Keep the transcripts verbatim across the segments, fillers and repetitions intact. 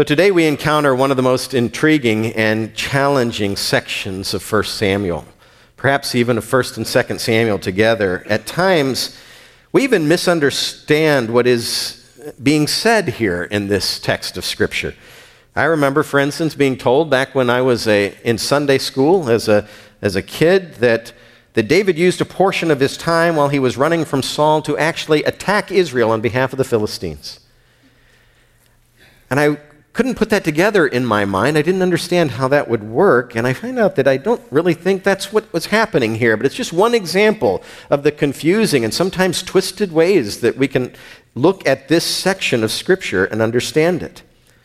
So today we encounter one of the most intriguing and challenging sections of First Samuel, perhaps even of First and Second Samuel together. At times, we even misunderstand what is being said here in this text of Scripture. I remember, for instance, being told back when I was a, in Sunday school as a, as a kid that, that David used a portion of his time while he was running from Saul to actually attack Israel on behalf of the Philistines. And I couldn't put that together in my mind. I didn't understand how that would work, and I find out that I don't really think that's what was happening here, but it's just one example of the confusing and sometimes twisted ways that we can look at this section of Scripture and understand it.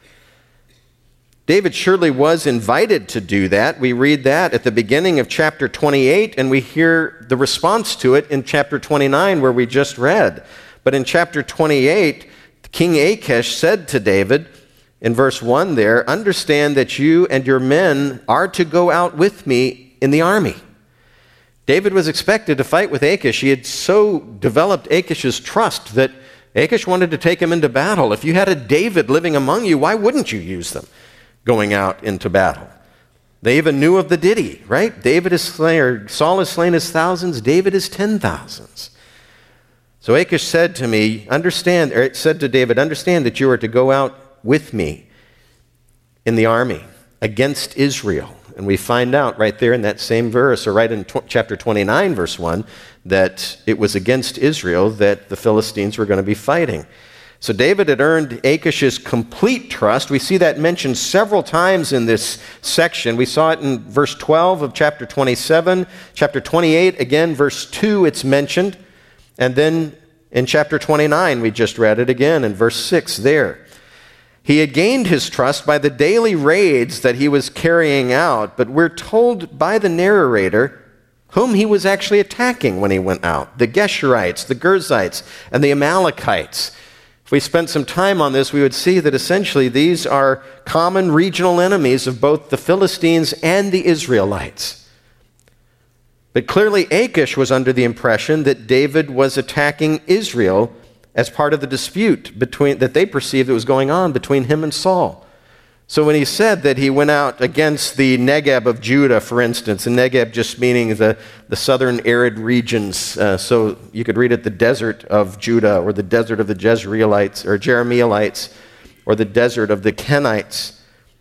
David surely was invited to do that. We read that at the beginning of chapter twenty-eight, and we hear the response to it in chapter twenty-nine, where we just read. But in chapter twenty-eight, King Achish said to David, in verse one there, "Understand that you and your men are to go out with me in the army." David was expected to fight with Achish. He had so developed Achish's trust that Achish wanted to take him into battle. If you had a David living among you, why wouldn't you use them going out into battle? They even knew of the ditty, right? David is slain, or Saul has slain his thousands, David is ten thousands. So Achish said to me, understand, or said to David, "Understand that you are to go out with me in the army against Israel." And we find out right there in that same verse, or right in tw- chapter twenty-nine, verse one, that it was against Israel that the Philistines were going to be fighting. So David had earned Achish's complete trust. We see that mentioned several times in this section. We saw it in verse twelve of chapter twenty-seven. Chapter twenty-eight, again, verse two, it's mentioned. And then in chapter twenty-nine, we just read it again in verse six there. He had gained his trust by the daily raids that he was carrying out, but we're told by the narrator whom he was actually attacking when he went out: the Geshurites, the Girzites, and the Amalekites. If we spent some time on this, we would see that essentially these are common regional enemies of both the Philistines and the Israelites. But clearly Achish was under the impression that David was attacking Israel as part of the dispute between that they perceived that was going on between him and Saul. So when he said that he went out against the Negeb of Judah, for instance, and Negeb just meaning the, the southern arid regions, uh, so you could read it the desert of Judah, or the desert of the Jezreelites, or Jerahmeelites, or the desert of the Kenites.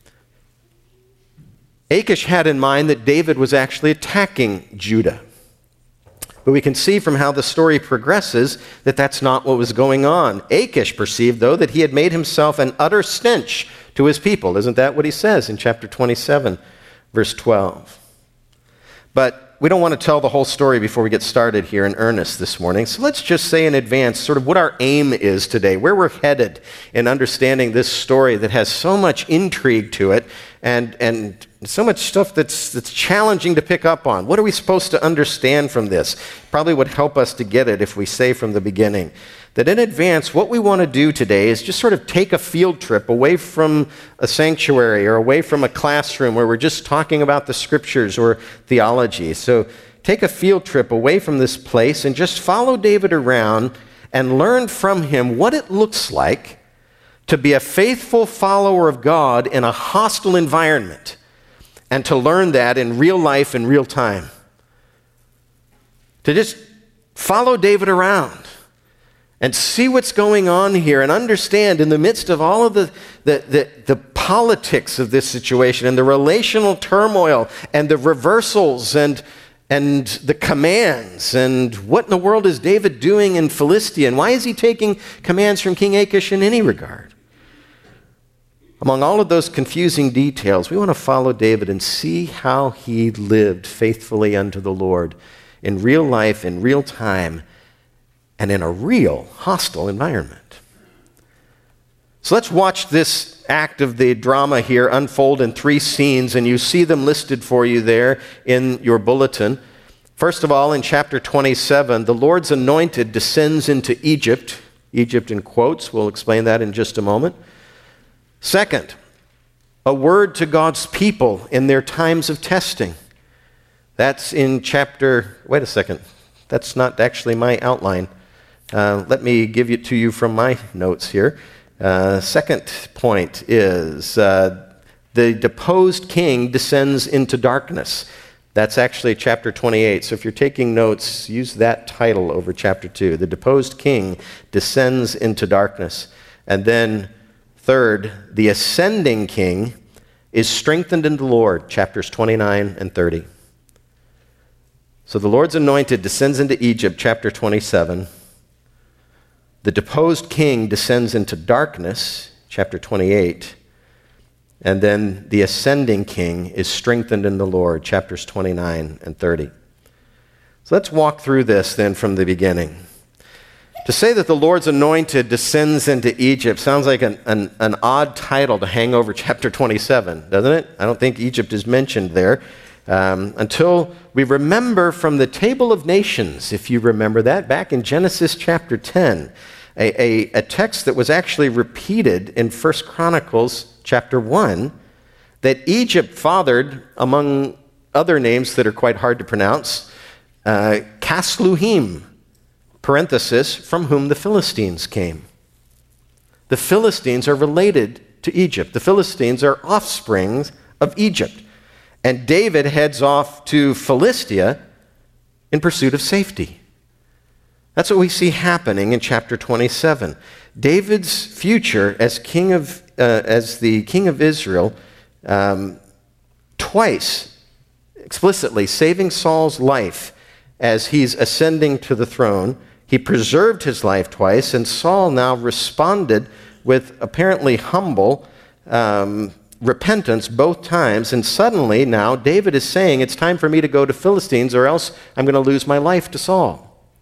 Achish had in mind that David was actually attacking Judah. But we can see from how the story progresses that that's not what was going on. Achish perceived, though, that he had made himself an utter stench to his people. Isn't that what he says in chapter twenty-seven, verse twelve? But we don't want to tell the whole story before we get started here in earnest this morning. So let's just say in advance sort of what our aim is today, where we're headed in understanding this story that has so much intrigue to it and, and so much stuff that's, that's challenging to pick up on. What are we supposed to understand from this? Probably would help us to get it if we say from the beginning that in advance, what we want to do today is just sort of take a field trip away from a sanctuary or away from a classroom where we're just talking about the scriptures or theology. So take a field trip away from this place and just follow David around and learn from him what it looks like to be a faithful follower of God in a hostile environment, and to learn that in real life, in real time. To just follow David around and see what's going on here and understand in the midst of all of the, the, the, the politics of this situation and the relational turmoil and the reversals and, and the commands and what in the world is David doing in Philistia, and why is he taking commands from King Achish in any regard? Among all of those confusing details, we want to follow David and see how he lived faithfully unto the Lord in real life, in real time, and in a real hostile environment. So let's watch this act of the drama here unfold in three scenes, and you see them listed for you there in your bulletin. First of all, in chapter twenty-seven, the Lord's anointed descends into Egypt. Egypt in quotes, we'll explain that in just a moment. Second, a word to God's people in their times of testing. That's in chapter, wait a second, that's not actually my outline. Uh, let me give it to you from my notes here. Uh, Uh, second point is uh, the deposed king descends into darkness. That's actually chapter twenty-eight. So if you're taking notes, use that title over chapter two. The deposed king descends into darkness. And then third, the ascending king is strengthened in the Lord, chapters twenty-nine and thirty. So the Lord's anointed descends into Egypt, chapter twenty-seven. The deposed king descends into darkness, chapter twenty-eight. And then the ascending king is strengthened in the Lord, chapters twenty-nine and thirty. So let's walk through this then from the beginning. To say that the Lord's anointed descends into Egypt sounds like an, an, an odd title to hang over chapter twenty-seven, doesn't it? I don't think Egypt is mentioned there um, until we remember from the Table of Nations, if you remember that, back in Genesis chapter ten, a, a, a text that was actually repeated in First Chronicles chapter one, that Egypt fathered, among other names that are quite hard to pronounce, uh, Casluhim, parenthesis, from whom the Philistines came. The Philistines are related to Egypt. The Philistines are offsprings of Egypt. And David heads off to Philistia in pursuit of safety. That's what we see happening in chapter twenty-seven. David's future as king of, uh, as the king of Israel, um, twice explicitly saving Saul's life as he's ascending to the throne. He preserved his life twice, and Saul now responded with apparently humble um, repentance both times. And suddenly now David is saying, it's time for me to go to Philistines or else I'm going to lose my life to Saul.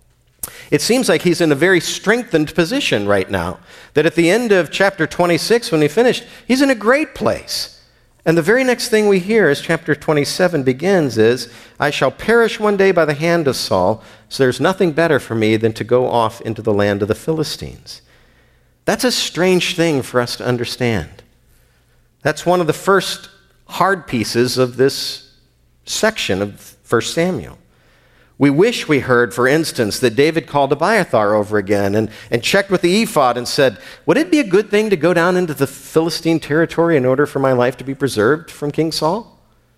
It seems like he's in a very strengthened position right now, that at the end of chapter twenty-six, when he finished, he's in a great place. And the very next thing we hear as chapter twenty-seven begins is, I shall perish one day by the hand of Saul, so there's nothing better for me than to go off into the land of the Philistines. That's a strange thing for us to understand. That's one of the first hard pieces of this section of First Samuel. We wish we heard, for instance, that David called Abiathar over again and, and checked with the ephod and said, would it be a good thing to go down into the Philistine territory in order for my life to be preserved from King Saul?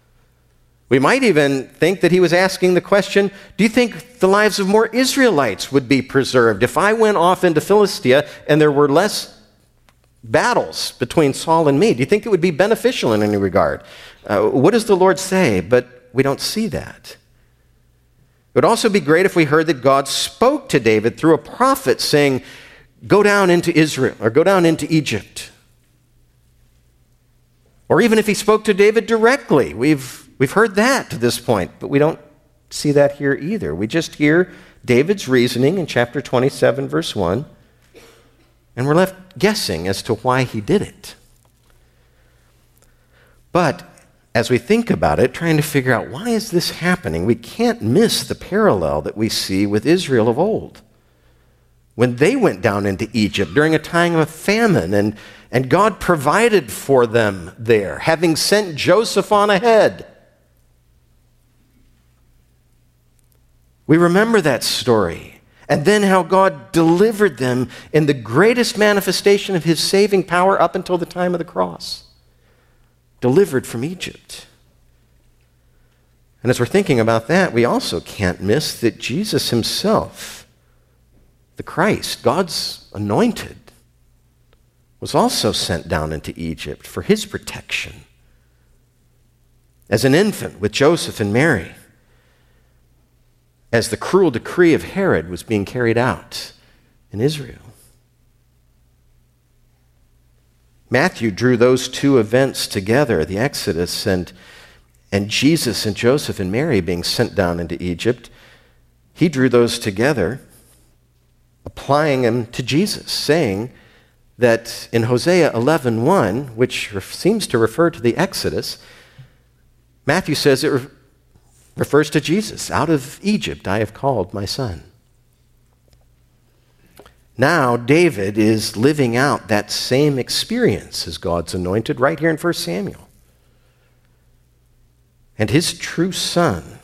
We might even think that he was asking the question, do you think the lives of more Israelites would be preserved if I went off into Philistia and there were less battles between Saul and me? Do you think it would be beneficial in any regard? Uh, what does the Lord say? But we don't see that. It would also be great if we heard that God spoke to David through a prophet saying, go down into Israel or go down into Egypt. Or even if he spoke to David directly. We've, we've heard that to this point, but we don't see that here either. We just hear David's reasoning in chapter twenty-seven, verse one, and we're left guessing as to why he did it. But as we think about it, trying to figure out why is this happening, we can't miss the parallel that we see with Israel of old. When they went down into Egypt during a time of famine, and, and God provided for them there, having sent Joseph on ahead. We remember that story, and then how God delivered them in the greatest manifestation of his saving power up until the time of the cross. Delivered from Egypt. And as we're thinking about that, we also can't miss that Jesus himself, the Christ, God's anointed, was also sent down into Egypt for his protection. As an infant with Joseph and Mary, as the cruel decree of Herod was being carried out in Israel. Matthew drew those two events together, the Exodus and, and Jesus and Joseph and Mary being sent down into Egypt. He drew those together, applying them to Jesus, saying that in Hosea eleven one, which seems to refer to the Exodus, Matthew says it re- refers to Jesus. Out of Egypt I have called my son. Now, David is living out that same experience as God's anointed right here in First Samuel. And his true son,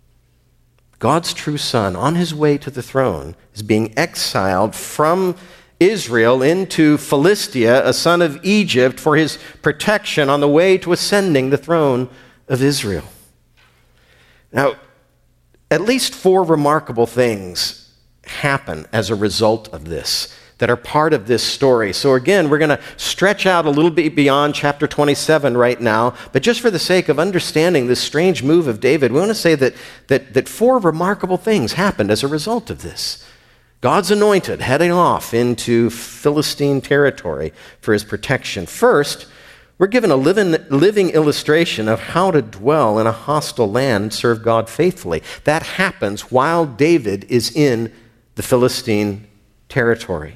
God's true son, on his way to the throne, is being exiled from Israel into Philistia, a son of Egypt, for his protection on the way to ascending the throne of Israel. Now, at least four remarkable things happen as a result of this that are part of this story. So again, we're going to stretch out a little bit beyond chapter twenty-seven right now, but just for the sake of understanding this strange move of David, we want to say that, that, that four remarkable things happened as a result of this. God's anointed heading off into Philistine territory for his protection. First, we're given a living, living illustration of how to dwell in a hostile land and serve God faithfully. That happens while David is in the Philistine territory.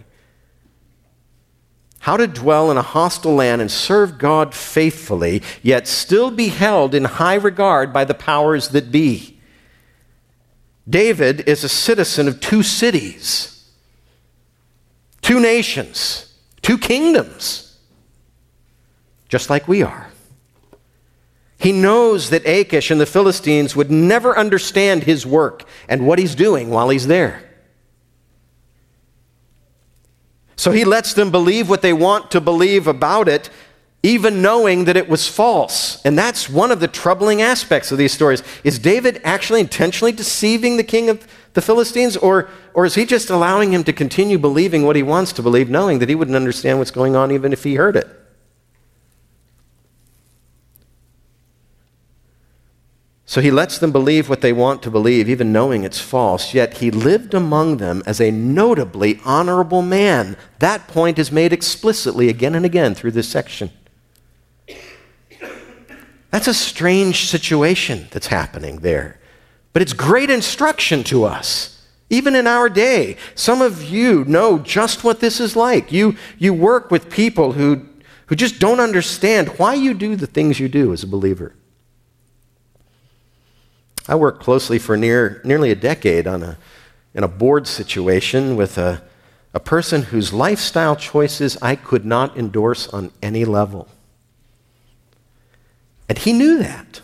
How to dwell in a hostile land and serve God faithfully, yet still be held in high regard by the powers that be. David is a citizen of two cities, two nations, two kingdoms, just like we are. He knows that Achish and the Philistines would never understand his work and what he's doing while he's there. So he lets them believe what they want to believe about it, even knowing that it was false. And that's one of the troubling aspects of these stories. Is David actually intentionally deceiving the king of the Philistines, or, or is he just allowing him to continue believing what he wants to believe, knowing that he wouldn't understand what's going on even if he heard it? So he lets them believe what they want to believe, even knowing it's false, yet he lived among them as a notably honorable man. That point is made explicitly again and again through this section. That's a strange situation that's happening there, but it's great instruction to us, even in our day. Some of you know just what this is like. You, you work with people who, who just don't understand why you do the things you do as a believer. I worked closely for near, nearly a decade on a, in a board situation with a, a person whose lifestyle choices I could not endorse on any level. And he knew that.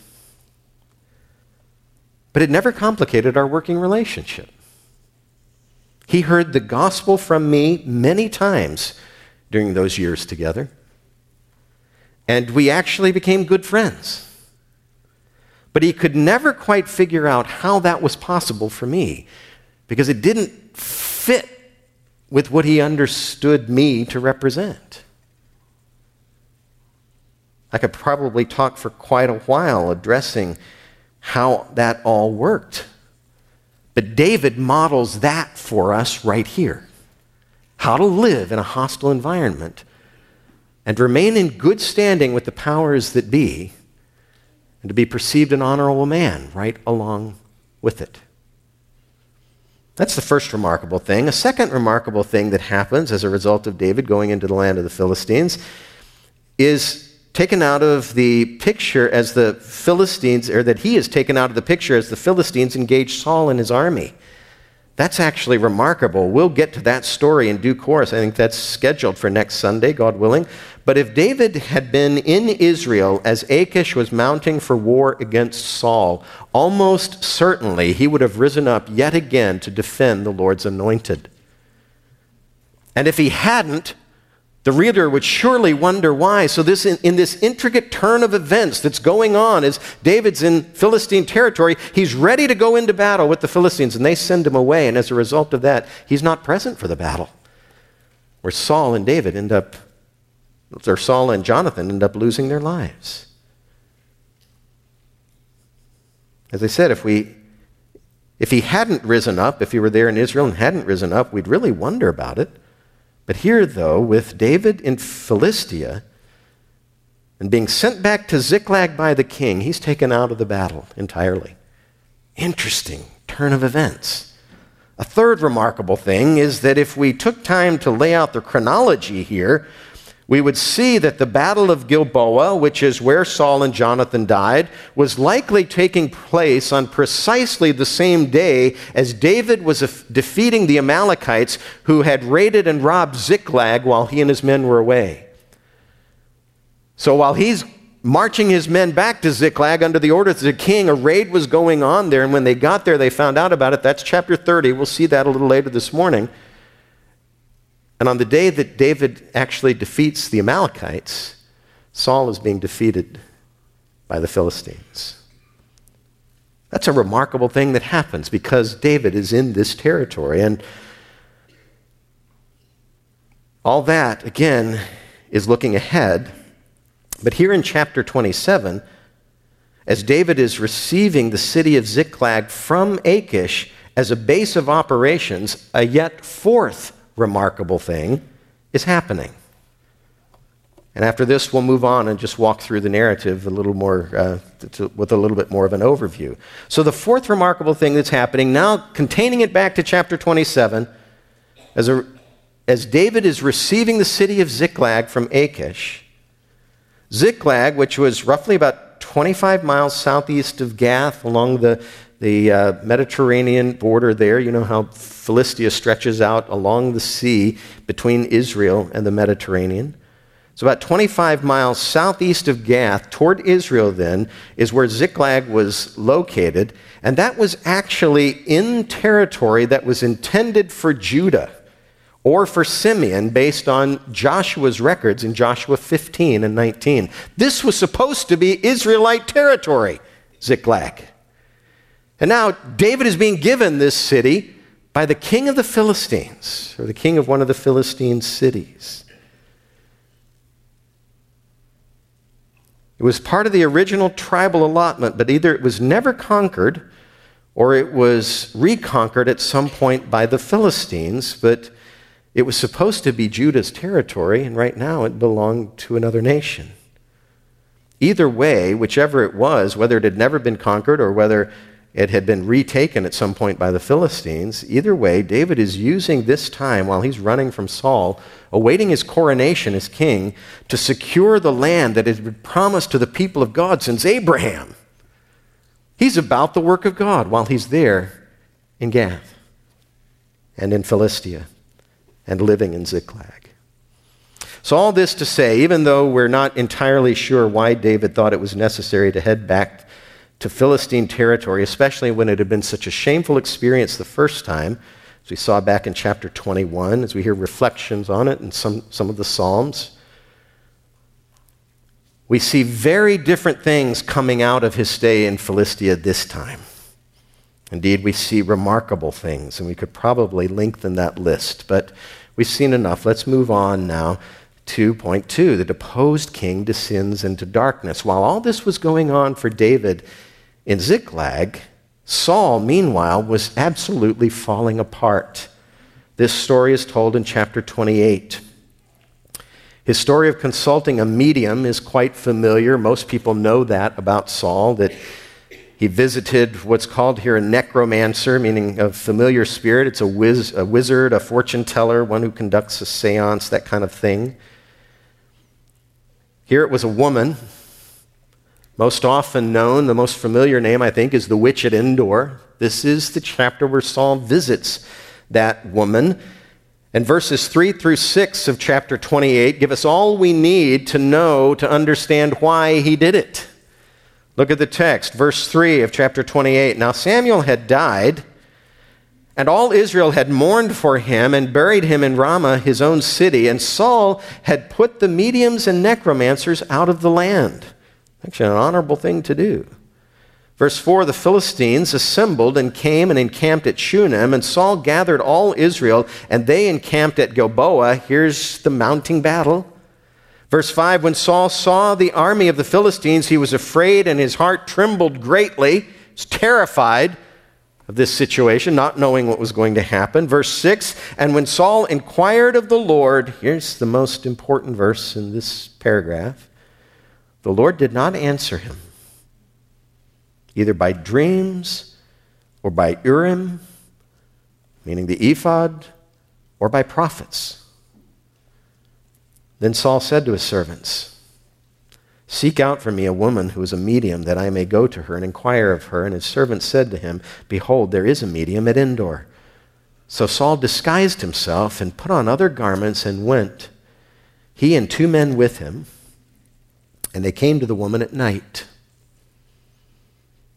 But it never complicated our working relationship. He heard the gospel from me many times during those years together. And we actually became good friends. But he could never quite figure out how that was possible for me, because it didn't fit with what he understood me to represent. I could probably talk for quite a while addressing how that all worked. But David models that for us right here. How to live in a hostile environment and remain in good standing with the powers that be, and to be perceived an honorable man right along with it. That's the first remarkable thing. A second remarkable thing that happens as a result of David going into the land of the Philistines is taken out of the picture as the Philistines, or that he is taken out of the picture as the Philistines engage Saul and his army. That's actually remarkable. We'll get to that story in due course. I think that's scheduled for next Sunday, God willing. But if David had been in Israel as Achish was mounting for war against Saul, almost certainly he would have risen up yet again to defend the Lord's anointed. And if he hadn't, the reader would surely wonder why. So this, in, in this intricate turn of events that's going on as David's in Philistine territory, he's ready to go into battle with the Philistines, and they send him away. And as a result of that, he's not present for the battle, where Saul and David end up, or Saul and Jonathan end up losing their lives. As I said, if we, if he hadn't risen up, if he were there in Israel and hadn't risen up, we'd really wonder about it. But here, though, with David in Philistia and being sent back to Ziklag by the king, he's taken out of the battle entirely. Interesting turn of events. A third remarkable thing is that if we took time to lay out the chronology here, we would see that the Battle of Gilboa, which is where Saul and Jonathan died, was likely taking place on precisely the same day as David was defeating the Amalekites who had raided and robbed Ziklag while he and his men were away. So while he's marching his men back to Ziklag under the orders of the king, a raid was going on there, and when they got there, they found out about it. That's chapter thirty. We'll see that a little later this morning. And on the day that David actually defeats the Amalekites, Saul is being defeated by the Philistines. That's a remarkable thing that happens because David is in this territory. And all that, again, is looking ahead. But here in chapter twenty-seven, as David is receiving the city of Ziklag from Achish as a base of operations, a yet fourth remarkable thing is happening. And after this, we'll move on and just walk through the narrative a little more, uh, to, with a little bit more of an overview. So the fourth remarkable thing that's happening, now containing it back to chapter twenty-seven, as, a, as David is receiving the city of Ziklag from Achish, Ziklag, which was roughly about twenty-five miles southeast of Gath along the The uh, Mediterranean border there, you know how Philistia stretches out along the sea between Israel and the Mediterranean. So about twenty-five miles southeast of Gath, toward Israel then, is where Ziklag was located. And that was actually in territory that was intended for Judah or for Simeon based on Joshua's records in Joshua fifteen and nineteen. This was supposed to be Israelite territory, Ziklag. And now David is being given this city by the king of the Philistines, or the king of one of the Philistine cities. It was part of the original tribal allotment, but either it was never conquered or it was reconquered at some point by the Philistines, but it was supposed to be Judah's territory, and right now it belonged to another nation. Either way, whichever it was, whether it had never been conquered or whether it had been retaken at some point by the Philistines. Either way, David is using this time while he's running from Saul, awaiting his coronation as king, to secure the land that had been promised to the people of God since Abraham. He's about the work of God while he's there in Gath and in Philistia and living in Ziklag. So all this to say, even though we're not entirely sure why David thought it was necessary to head back to Philistine territory, especially when it had been such a shameful experience the first time, as we saw back in chapter twenty-one, as we hear reflections on it in some, some of the Psalms. We see very different things coming out of his stay in Philistia this time. Indeed, we see remarkable things, and we could probably lengthen that list, but we've seen enough. Let's move on now to point two. The deposed king descends into darkness. While all this was going on for David in Ziklag, Saul, meanwhile, was absolutely falling apart. This story is told in chapter twenty-eight. His story of consulting a medium is quite familiar. Most people know that about Saul, that he visited what's called here a necromancer, meaning a familiar spirit. It's a, wiz- a wizard, a fortune teller, one who conducts a seance, that kind of thing. Here it was a woman, most often known, the most familiar name, I think, is the witch at Endor. This is the chapter where Saul visits that woman. And verses three through six of chapter twenty-eight give us all we need to know to understand why he did it. Look at the text, verse three of chapter twenty-eight. Now Samuel had died, and all Israel had mourned for him and buried him in Ramah, his own city, and Saul had put the mediums and necromancers out of the land. Actually, an honorable thing to do. Verse four, the Philistines assembled and came and encamped at Shunem, and Saul gathered all Israel, and they encamped at Gilboa. Here's the mounting battle. Verse five, when Saul saw the army of the Philistines, he was afraid, and his heart trembled greatly. He was terrified of this situation, not knowing what was going to happen. Verse six, and when Saul inquired of the Lord, here's the most important verse in this paragraph, the Lord did not answer him, either by dreams or by Urim, meaning the ephod, or by prophets. Then Saul said to his servants, seek out for me a woman who is a medium, that I may go to her and inquire of her. And his servants said to him, behold, there is a medium at Endor. So Saul disguised himself and put on other garments and went, he and two men with him, and they came to the woman at night.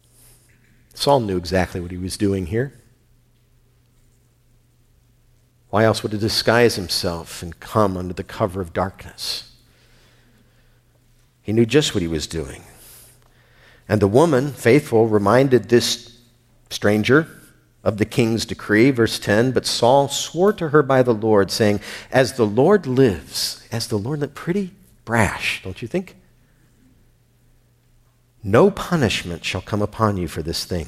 Saul knew exactly what he was doing here. Why else would he disguise himself and come under the cover of darkness? He knew just what he was doing. And the woman, faithful, reminded this stranger of the king's decree, verse ten, but Saul swore to her by the Lord, saying, as the Lord lives, as the Lord lives, pretty brash, don't you think? No punishment shall come upon you for this thing.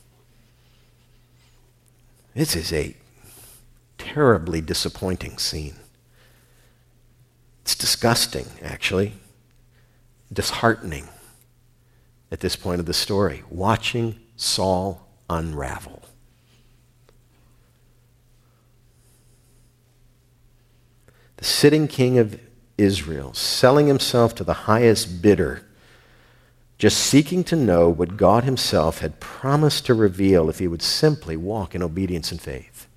This is a terribly disappointing scene. It's disgusting, actually, disheartening at this point of the story, watching Saul unravel. The sitting king of Israel, selling himself to the highest bidder, just seeking to know what God himself had promised to reveal if he would simply walk in obedience and faith.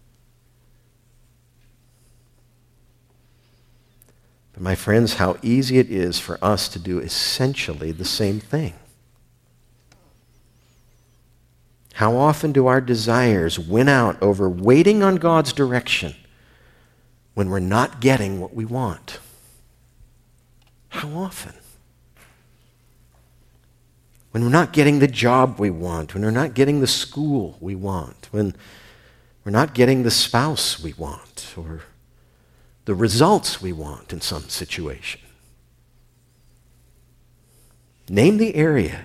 But my friends, how easy it is for us to do essentially the same thing. How often do our desires win out over waiting on God's direction when we're not getting what we want? How often? When we're not getting the job we want, when we're not getting the school we want, when we're not getting the spouse we want, or the results we want in some situation. Name the area.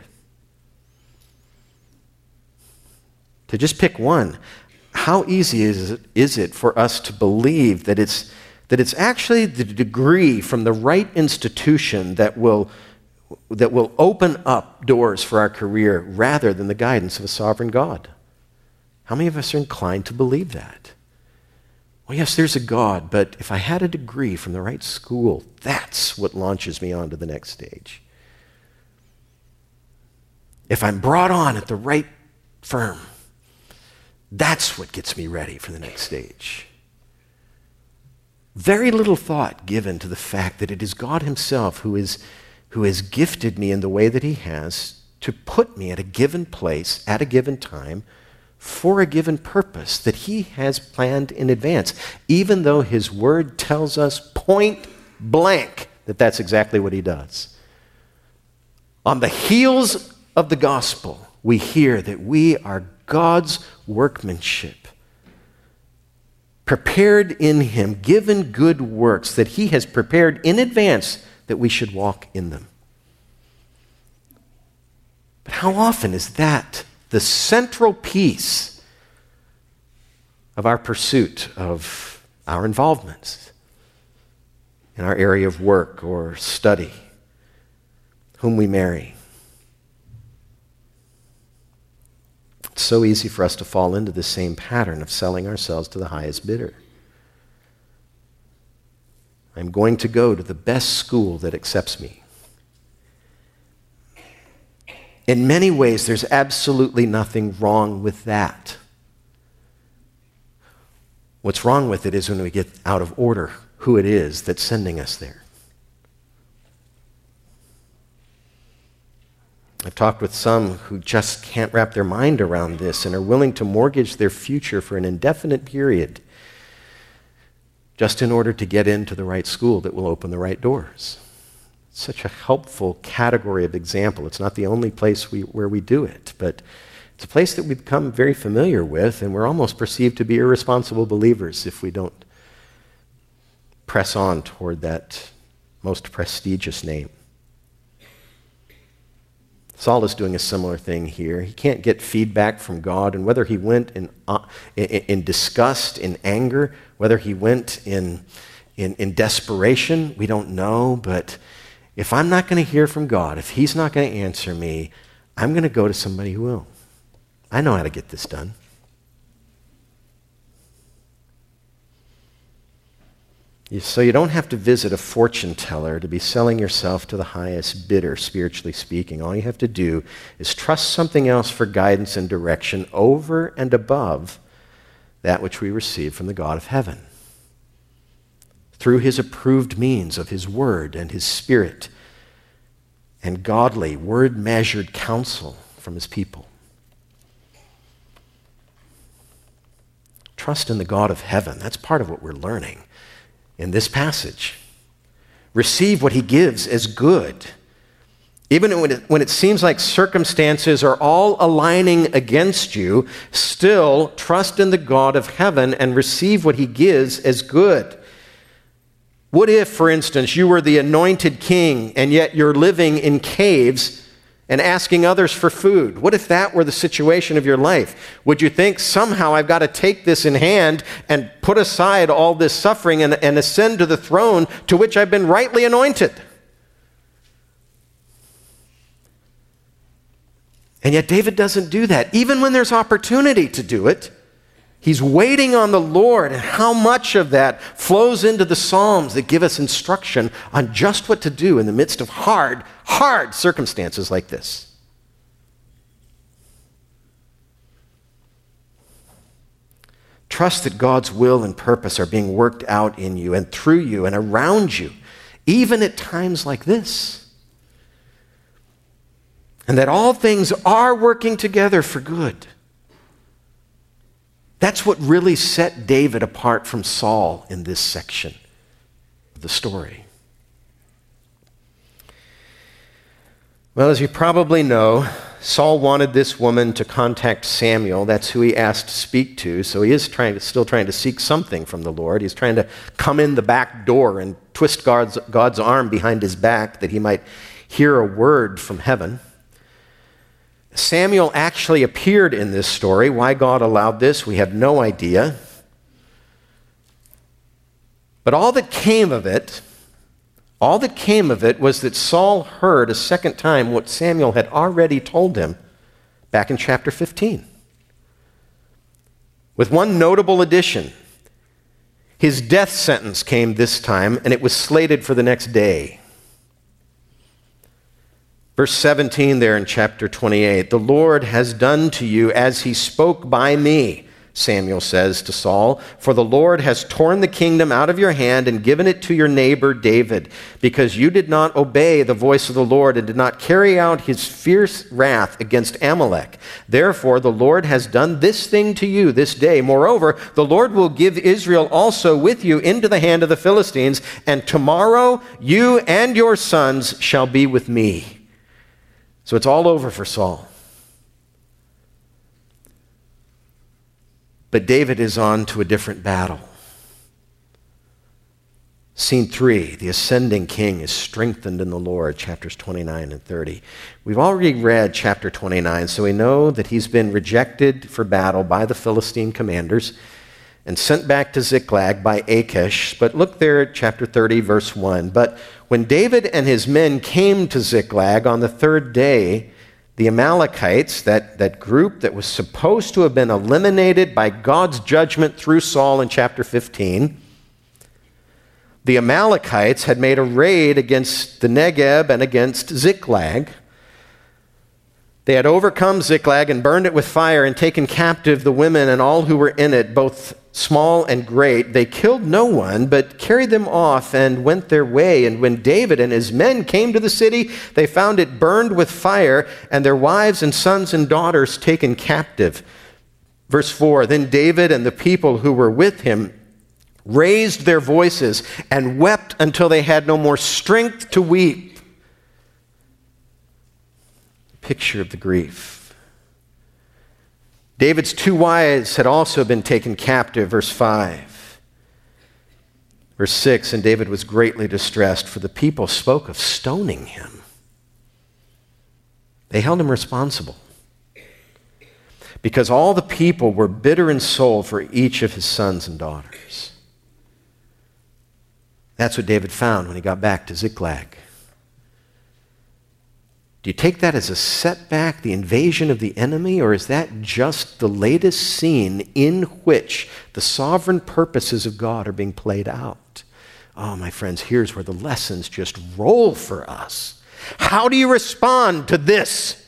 To just pick one, how easy is it, is it for us to believe that it's, that it's actually the degree from the right institution that will, that will open up doors for our career rather than the guidance of a sovereign God? How many of us are inclined to believe that? Well, yes, there's a God, but if I had a degree from the right school, that's what launches me on to the next stage. If I'm brought on at the right firm, that's what gets me ready for the next stage. Very little thought given to the fact that it is God himself who is, who has gifted me in the way that he has to put me at a given place, at a given time, for a given purpose that he has planned in advance, even though his word tells us point blank that that's exactly what he does. On the heels of the gospel, we hear that we are God's workmanship, prepared in him, given good works that he has prepared in advance that we should walk in them. But how often is that the central piece of our pursuit of our involvements in our area of work or study, whom we marry? It's so easy for us to fall into the same pattern of selling ourselves to the highest bidder. I'm going to go to the best school that accepts me. In many ways, there's absolutely nothing wrong with that. What's wrong with it is when we get out of order who it is that's sending us there. I've talked with some who just can't wrap their mind around this and are willing to mortgage their future for an indefinite period just in order to get into the right school that will open the right doors. It's such a helpful category of example. It's not the only place we, where we do it, but it's a place that we've become very familiar with, and we're almost perceived to be irresponsible believers if we don't press on toward that most prestigious name. Saul is doing a similar thing here. He can't get feedback from God, and whether he went in, uh, in, in disgust, in anger, whether he went in, in, in desperation, we don't know. But if I'm not going to hear from God, if he's not going to answer me, I'm going to go to somebody who will. I know how to get this done. So you don't have to visit a fortune teller to be selling yourself to the highest bidder, spiritually speaking. All you have to do is trust something else for guidance and direction over and above that which we receive from the God of heaven. Through his approved means of his word and his spirit and godly, word-measured counsel from his people. Trust in the God of heaven. That's part of what we're learning in this passage. Receive what he gives as good. Even when it, when it seems like circumstances are all aligning against you, still trust in the God of heaven and receive what he gives as good. What if, for instance, you were the anointed king and yet you're living in caves and asking others for food? What if that were the situation of your life? Would you think, somehow I've got to take this in hand and put aside all this suffering and, and ascend to the throne to which I've been rightly anointed? And yet David doesn't do that. Even when there's opportunity to do it, he's waiting on the Lord. And how much of that flows into the Psalms that give us instruction on just what to do in the midst of hard, hard circumstances like this. Trust that God's will and purpose are being worked out in you and through you and around you, even at times like this. And that all things are working together for good. That's what really set David apart from Saul in this section of the story. Well, as you probably know, Saul wanted this woman to contact Samuel. That's who he asked to speak to. So he is trying to, still trying to seek something from the Lord. He's trying to come in the back door and twist God's, God's arm behind his back that he might hear a word from heaven. Samuel actually appeared in this story. Why God allowed this, we have no idea. But all that came of it, all that came of it was that Saul heard a second time what Samuel had already told him back in chapter fifteen. With one notable addition. His death sentence came this time, and it was slated for the next day. Verse seventeen there in chapter twenty-eight, the Lord has done to you as he spoke by me, Samuel says to Saul, for the Lord has torn the kingdom out of your hand and given it to your neighbor David, because you did not obey the voice of the Lord and did not carry out his fierce wrath against Amalek. Therefore, the Lord has done this thing to you this day. Moreover, the Lord will give Israel also with you into the hand of the Philistines, and tomorrow you and your sons shall be with me. So it's all over for Saul. But David is on to a different battle. Scene three, the ascending king is strengthened in the Lord, chapters twenty-nine and thirty. We've already read chapter twenty-nine, so we know that he's been rejected for battle by the Philistine commanders and sent back to Ziklag by Achish. But look there at chapter thirty, verse one. But when David and his men came to Ziklag on the third day, the Amalekites, that, that group that was supposed to have been eliminated by God's judgment through Saul in chapter fifteen, the Amalekites had made a raid against the Negeb and against Ziklag. They had overcome Ziklag and burned it with fire and taken captive the women and all who were in it, both small and great. They killed no one, but carried them off and went their way. And when David and his men came to the city, they found it burned with fire and their wives and sons and daughters taken captive. Verse four, then David and the people who were with him raised their voices and wept until they had no more strength to weep. Picture of the grief. David's two wives had also been taken captive, verse five. Verse six, and David was greatly distressed, for the people spoke of stoning him. They held him responsible because all the people were bitter in soul for each of his sons and daughters. That's what David found when he got back to Ziklag. Do you take that as a setback, the invasion of the enemy, or is that just the latest scene in which the sovereign purposes of God are being played out? Oh, my friends, here's where the lessons just roll for us. How do you respond to this?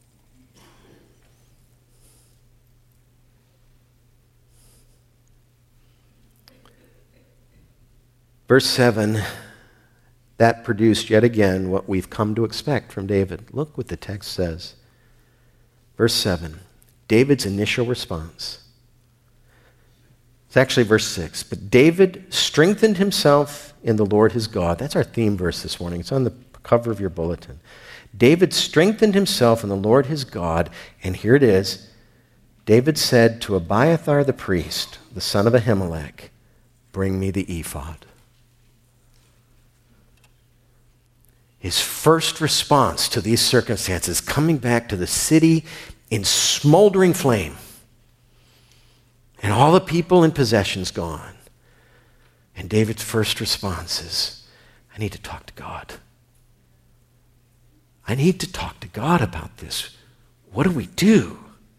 Verse seven. That produced yet again what we've come to expect from David. Look what the text says. Verse seven, David's initial response. It's actually verse six. But David strengthened himself in the Lord his God. That's our theme verse this morning. It's on the cover of your bulletin. David strengthened himself in the Lord his God, and here it is. David said to Abiathar the priest, the son of Ahimelech, bring me the ephod. His first response to these circumstances, coming back to the city in smoldering flame, and all the people and possessions gone. And David's first response is, I need to talk to God. I need to talk to God about this. What do we do?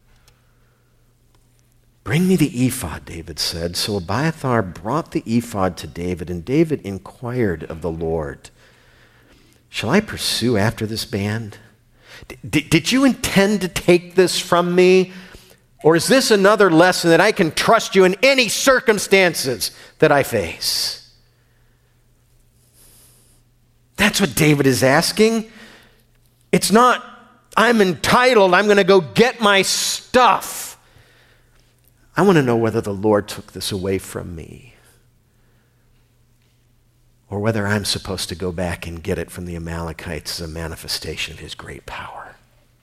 Bring me the ephod, David said. So Abiathar brought the ephod to David, and David inquired of the Lord, shall I pursue after this band? D- did you intend to take this from me? Or is this another lesson that I can trust you in any circumstances that I face? That's what David is asking. It's not, I'm entitled, I'm going to go get my stuff. I want to know whether the Lord took this away from me, or whether I'm supposed to go back and get it from the Amalekites as a manifestation of his great power.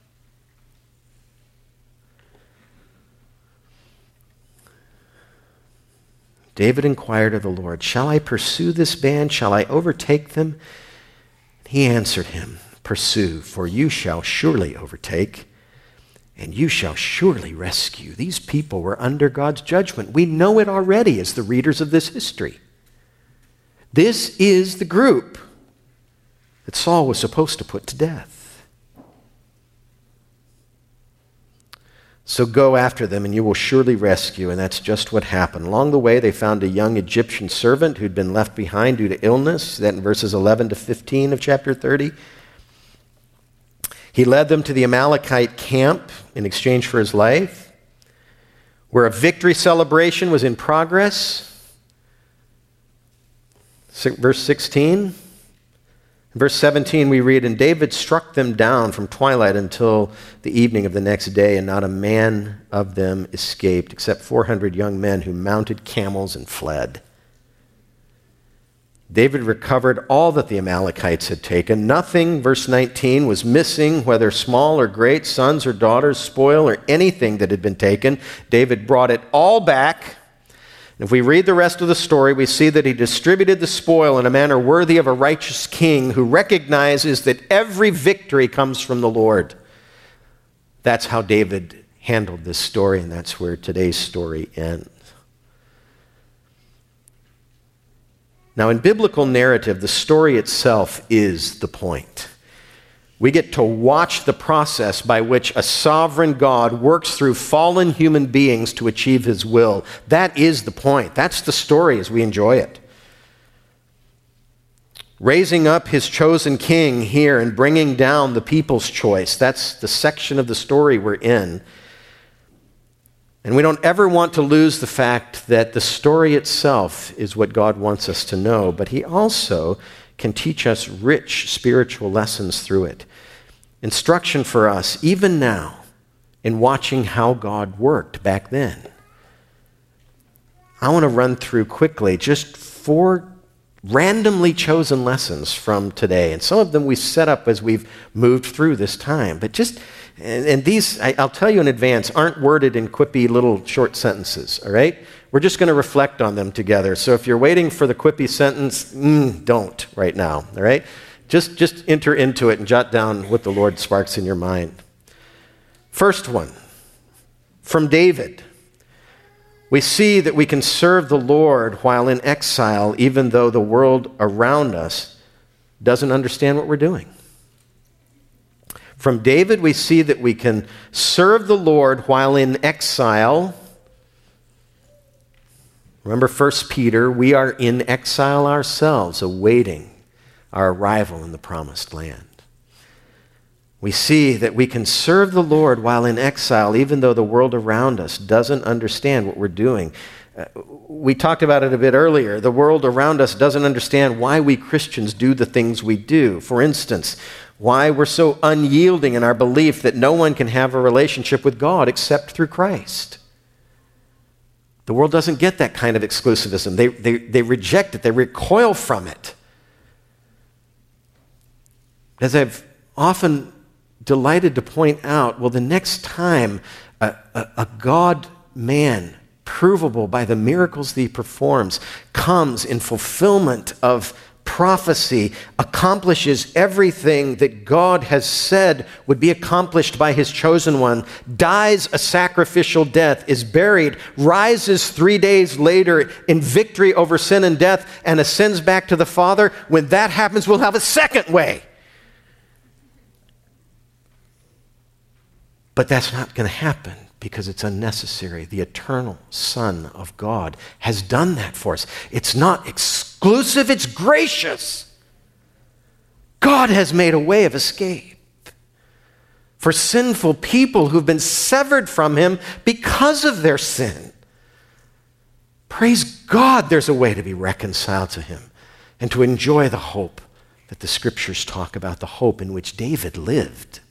David inquired of the Lord, shall I pursue this band? Shall I overtake them? He answered him, pursue, for you shall surely overtake, and you shall surely rescue. These people were under God's judgment. We know it already as the readers of this history. This is the group that Saul was supposed to put to death. So go after them, and you will surely rescue. And that's just what happened. Along the way, they found a young Egyptian servant who'd been left behind due to illness. That in verses eleven to fifteen of chapter thirty. He led them to the Amalekite camp in exchange for his life, where a victory celebration was in progress. Verse sixteen. In verse seventeen, we read, and David struck them down from twilight until the evening of the next day, and not a man of them escaped, except four hundred young men who mounted camels and fled. David recovered all that the Amalekites had taken. Nothing, verse nineteen, was missing, whether small or great, sons or daughters, spoil, or anything that had been taken. David brought it all back. If we read the rest of the story, we see that he distributed the spoil in a manner worthy of a righteous king who recognizes that every victory comes from the Lord. That's how David handled this story, and that's where today's story ends. Now, in biblical narrative, the story itself is the point. We get to watch the process by which a sovereign God works through fallen human beings to achieve his will. That is the point. That's the story as we enjoy it. Raising up his chosen king here and bringing down the people's choice. That's the section of the story we're in. And we don't ever want to lose the fact that the story itself is what God wants us to know, but he also can teach us rich spiritual lessons through it. Instruction for us, even now, in watching how God worked back then. I want to run through quickly just four randomly chosen lessons from today. And some of them we set up as we've moved through this time. But just, and, and these, I, I'll tell you in advance, aren't worded in quippy little short sentences, all right? We're just going to reflect on them together. So if you're waiting for the quippy sentence, mm, don't right now, all right? Just, just enter into it and jot down what the Lord sparks in your mind. First one, from David. We see that we can serve the Lord while in exile, even though the world around us doesn't understand what we're doing. From David, we see that we can serve the Lord while in exile. Remember First Peter, we are in exile ourselves, awaiting our arrival in the promised land. We see that we can serve the Lord while in exile, even though the world around us doesn't understand what we're doing. Uh, we talked about it a bit earlier. The world around us doesn't understand why we Christians do the things we do. For instance, why we're so unyielding in our belief that no one can have a relationship with God except through Christ. The world doesn't get that kind of exclusivism. They, they, they reject it. They recoil from it. As I've often delighted to point out, well, the next time a, a, a God-man, provable by the miracles that he performs, comes in fulfillment of prophecy, accomplishes everything that God has said would be accomplished by his chosen one, dies a sacrificial death, is buried, rises three days later in victory over sin and death, and ascends back to the Father. When that happens, we'll have a second way. But that's not going to happen because it's unnecessary. The eternal Son of God has done that for us. It's not exclusive, it's gracious. God has made a way of escape for sinful people who've been severed from him because of their sin. Praise God, there's a way to be reconciled to him and to enjoy the hope that the scriptures talk about, the hope in which David lived.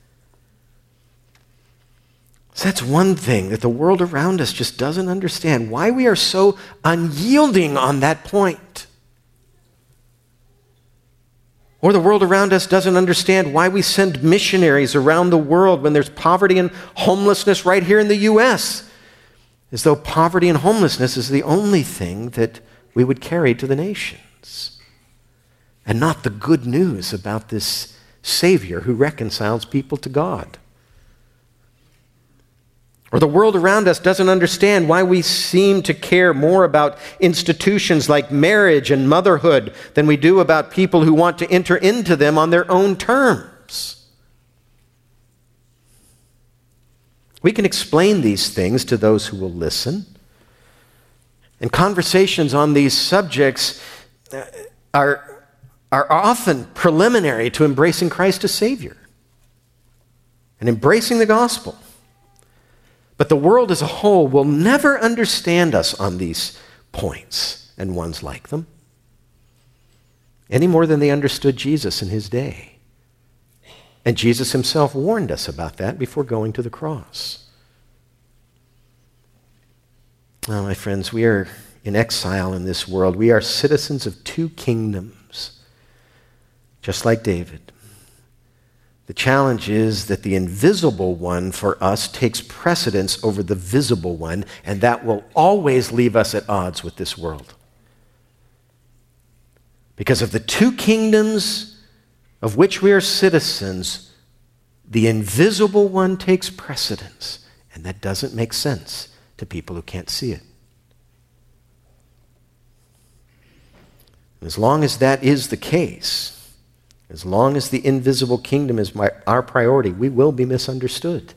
So that's one thing that the world around us just doesn't understand, why we are so unyielding on that point. Or the world around us doesn't understand why we send missionaries around the world when there's poverty and homelessness right here in the U S, as though poverty and homelessness is the only thing that we would carry to the nations, and not the good news about this Savior who reconciles people to God. Or the world around us doesn't understand why we seem to care more about institutions like marriage and motherhood than we do about people who want to enter into them on their own terms. We can explain these things to those who will listen. And conversations on these subjects are, are often preliminary to embracing Christ as Savior and embracing the gospel. But the world as a whole will never understand us on these points and ones like them, any more than they understood Jesus in his day. And Jesus himself warned us about that before going to the cross. Well, my friends, we are in exile in this world. We are citizens of two kingdoms, just like David. The challenge is that the invisible one for us takes precedence over the visible one, and that will always leave us at odds with this world. Because of the two kingdoms of which we are citizens, the invisible one takes precedence, and that doesn't make sense to people who can't see it. As long as that is the case, as long as the invisible kingdom is my, our priority, we will be misunderstood.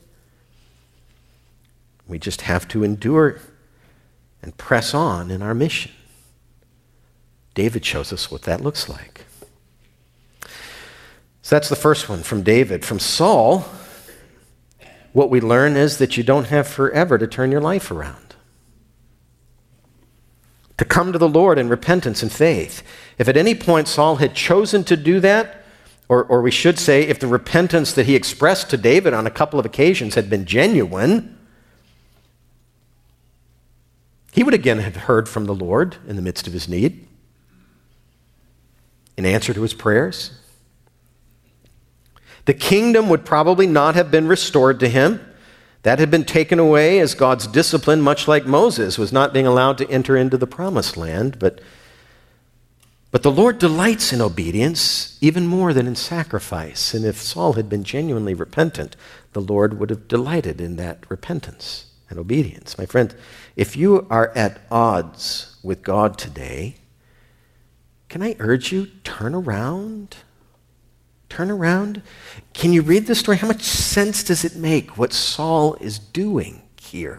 We just have to endure and press on in our mission. David shows us what that looks like. So that's the first one from David. From Saul, what we learn is that you don't have forever to turn your life around. To come to the Lord in repentance and faith. If at any point Saul had chosen to do that, Or, or we should say, if the repentance that he expressed to David on a couple of occasions had been genuine, he would again have heard from the Lord in the midst of his need, in answer to his prayers. The kingdom would probably not have been restored to him. That had been taken away as God's discipline, much like Moses was not being allowed to enter into the promised land, but But the Lord delights in obedience even more than in sacrifice. And if Saul had been genuinely repentant, the Lord would have delighted in that repentance and obedience. My friend, if you are at odds with God today, can I urge you, turn around? Turn around. Can you read the story? How much sense does it make what Saul is doing here?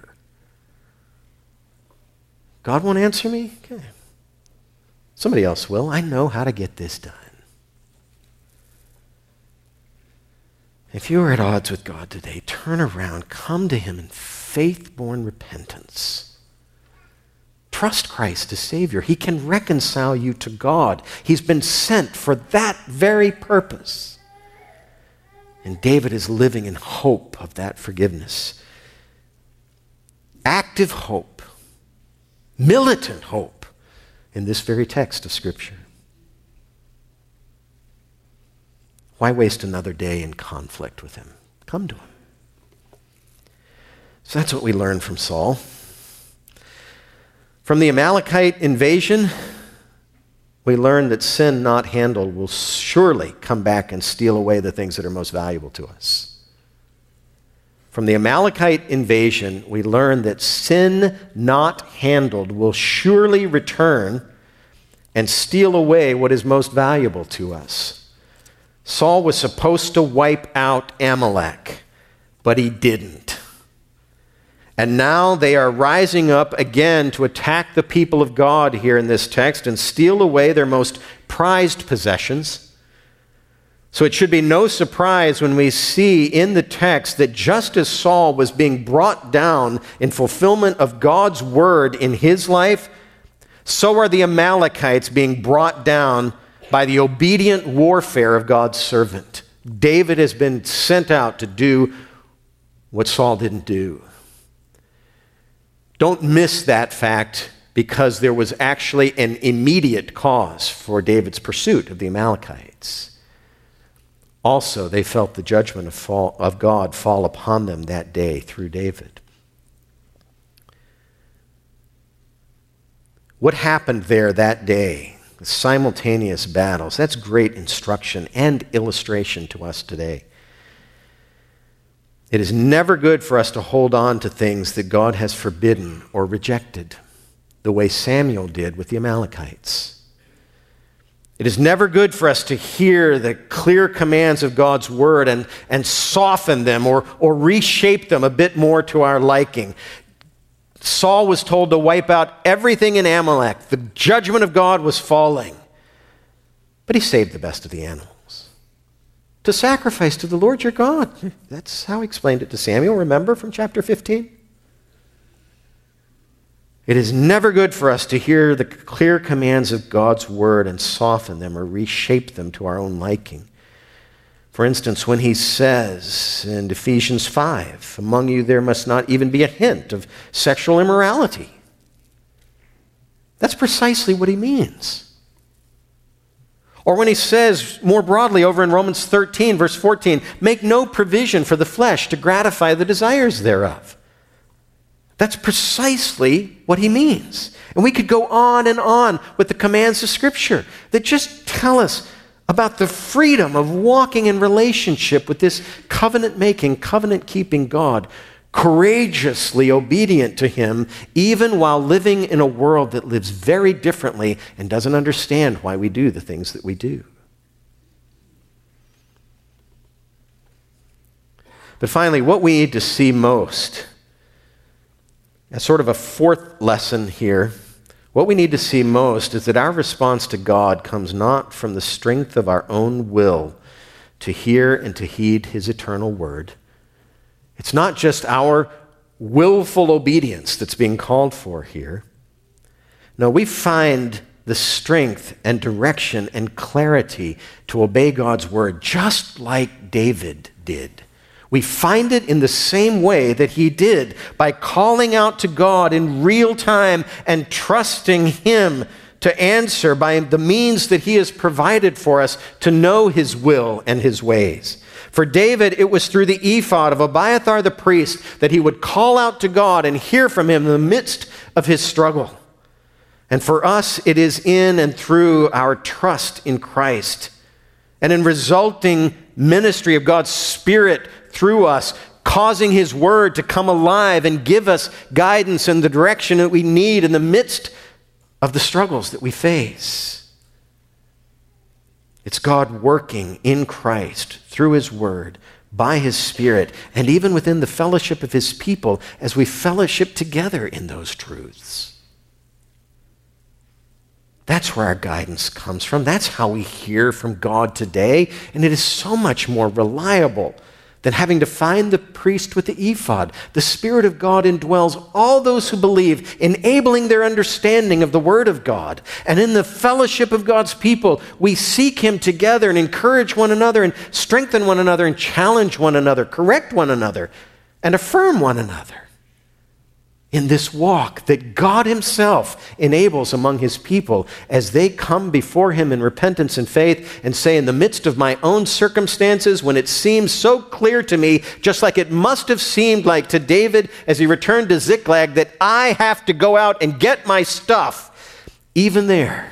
God won't answer me? Okay. Somebody else will. I know how to get this done. If you are at odds with God today, turn around, come to him in faith-born repentance. Trust Christ as Savior. He can reconcile you to God. He's been sent for that very purpose. And David is living in hope of that forgiveness. Active hope militant hope in this very text of Scripture. Why waste another day in conflict with him? Come to him. So that's what we learn from Saul. From the Amalekite invasion, we learn that sin not handled will surely come back and steal away the things that are most valuable to us. From the Amalekite invasion, we learn that sin not handled will surely return and steal away what is most valuable to us. Saul was supposed to wipe out Amalek, but he didn't. And now they are rising up again to attack the people of God here in this text and steal away their most prized possessions. So it should be no surprise when we see in the text that just as Saul was being brought down in fulfillment of God's word in his life, so are the Amalekites being brought down by the obedient warfare of God's servant. David has been sent out to do what Saul didn't do. Don't miss that fact, because there was actually an immediate cause for David's pursuit of the Amalekites. Also, they felt the judgment of, fall, of God fall upon them that day through David. What happened there that day, the simultaneous battles, that's great instruction and illustration to us today. It is never good for us to hold on to things that God has forbidden or rejected, the way Samuel did with the Amalekites. It is never good for us to hear the clear commands of God's word and, and soften them or, or reshape them a bit more to our liking. Saul was told to wipe out everything in Amalek. The judgment of God was falling. But he saved the best of the animals to sacrifice to the Lord your God. That's how he explained it to Samuel, remember, from chapter fifteen? It is never good for us to hear the clear commands of God's word and soften them or reshape them to our own liking. For instance, when he says in Ephesians five, among you there must not even be a hint of sexual immorality. That's precisely what he means. Or when he says more broadly over in Romans thirteen, verse fourteen, make no provision for the flesh to gratify the desires thereof. That's precisely what he means. And we could go on and on with the commands of Scripture that just tell us about the freedom of walking in relationship with this covenant-making, covenant-keeping God, courageously obedient to him, even while living in a world that lives very differently and doesn't understand why we do the things that we do. But finally, what we need to see most, as sort of a fourth lesson here, what we need to see most is that our response to God comes not from the strength of our own will to hear and to heed his eternal word. It's not just our willful obedience that's being called for here. No, we find the strength and direction and clarity to obey God's word just like David did. We find it in the same way that he did, by calling out to God in real time and trusting him to answer by the means that he has provided for us to know his will and his ways. For David, it was through the ephod of Abiathar the priest that he would call out to God and hear from him in the midst of his struggle. And for us, it is in and through our trust in Christ and in resulting ministry of God's Spirit through us, causing his word to come alive and give us guidance and the direction that we need in the midst of the struggles that we face. It's God working in Christ through his word, by his Spirit, and even within the fellowship of his people as we fellowship together in those truths. That's where our guidance comes from. That's how we hear from God today, and it is so much more reliable than having to find the priest with the ephod. The Spirit of God indwells all those who believe, enabling their understanding of the Word of God. And in the fellowship of God's people, we seek him together and encourage one another and strengthen one another and challenge one another, correct one another, and affirm one another in this walk that God himself enables among his people as they come before him in repentance and faith and say, in the midst of my own circumstances, when it seems so clear to me, just like it must have seemed like to David as he returned to Ziklag, that I have to go out and get my stuff, even there,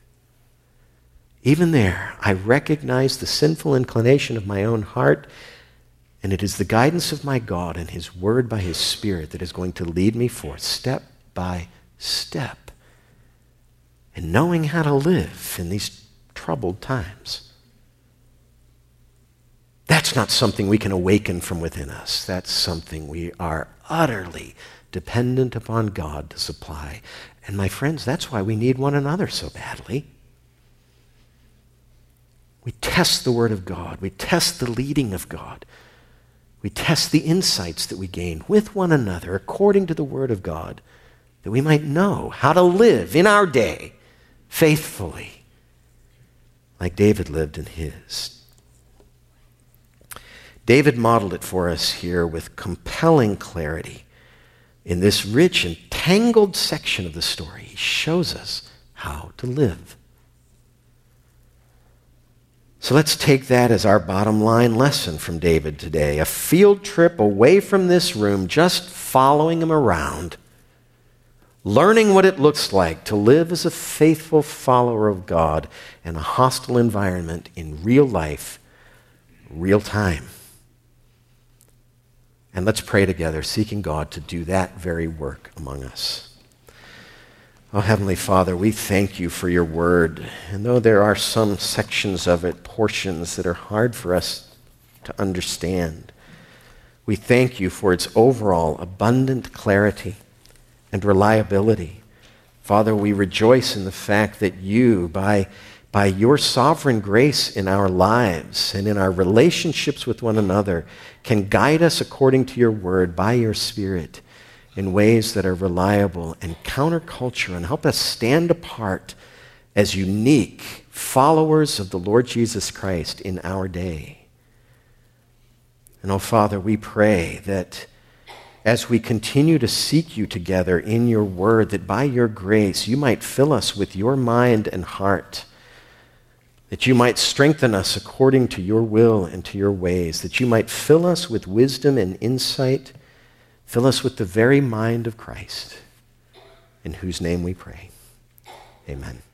even there, I recognize the sinful inclination of my own heart. And it is the guidance of my God and his word by his Spirit that is going to lead me forth step by step in knowing how to live in these troubled times. That's not something we can awaken from within us. That's something we are utterly dependent upon God to supply. And my friends, that's why we need one another so badly. We test the word of God. We test the leading of God. We test the insights that we gain with one another according to the Word of God, that we might know how to live in our day faithfully, like David lived in his. David modeled it for us here with compelling clarity. In this rich and tangled section of the story, he shows us how to live. So let's take that as our bottom line lesson from David today. A field trip away from this room, just following him around, learning what it looks like to live as a faithful follower of God in a hostile environment in real life, real time. And let's pray together, seeking God to do that very work among us. Oh, Heavenly Father, we thank you for your word. And though there are some sections of it, portions that are hard for us to understand, we thank you for its overall abundant clarity and reliability. Father, we rejoice in the fact that you, by, by your sovereign grace in our lives and in our relationships with one another, can guide us according to your word by your Spirit in ways that are reliable and counterculture and help us stand apart as unique followers of the Lord Jesus Christ in our day. And oh, Father, we pray that as we continue to seek you together in your word, that by your grace you might fill us with your mind and heart, that you might strengthen us according to your will and to your ways, that you might fill us with wisdom and insight. Fill us with the very mind of Christ, in whose name we pray. Amen.